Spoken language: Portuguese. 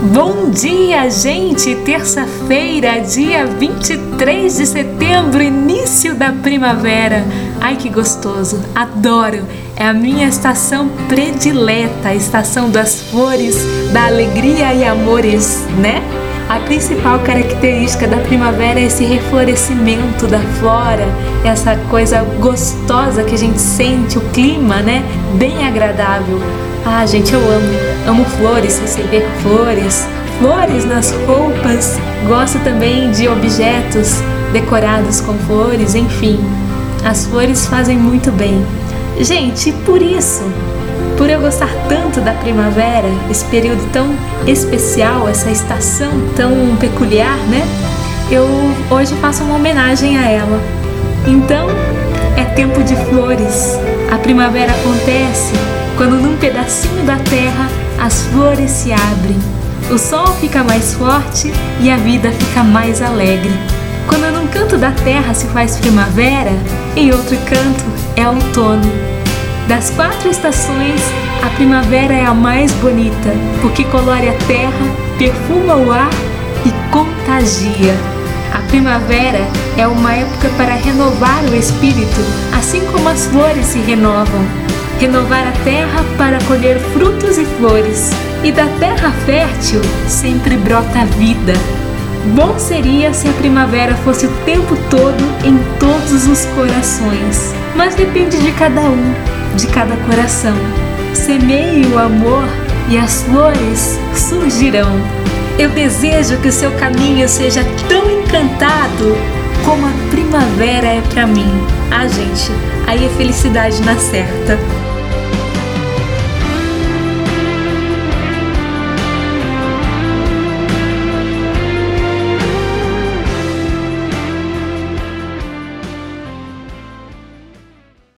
Bom dia, gente! Terça-feira, dia 23 de setembro, início da primavera. Ai, que gostoso! Adoro! É a minha estação predileta, a estação das flores, da alegria e amores, né? A principal característica da primavera é esse reflorescimento da flora, essa coisa gostosa que a gente sente, o clima, né? Bem agradável. Ah, gente, eu amo flores, receber flores nas roupas. Gosto também de objetos decorados com flores, enfim. As flores fazem muito bem. Gente, por isso, por eu gostar tanto da primavera, esse período tão especial, essa estação tão peculiar, né? Eu hoje faço uma homenagem a ela. Então, é tempo de flores. A primavera acontece quando num pedacinho da terra as flores se abrem. O sol fica mais forte e a vida fica mais alegre. Quando num canto da terra se faz primavera, em outro canto é outono. Das 4 estações, a primavera é a mais bonita, porque colore a terra, perfuma o ar e contagia. A primavera é uma época para renovar o espírito, assim como as flores se renovam. Renovar a terra para colher frutos e flores. E da terra fértil sempre brota a vida. Bom seria se a primavera fosse o tempo todo em todos os corações. Mas depende de cada um, de cada coração. Semeie o amor e as flores surgirão. Eu desejo que o seu caminho seja tão encantado como a primavera é para mim. Ah, gente, aí é felicidade na certa.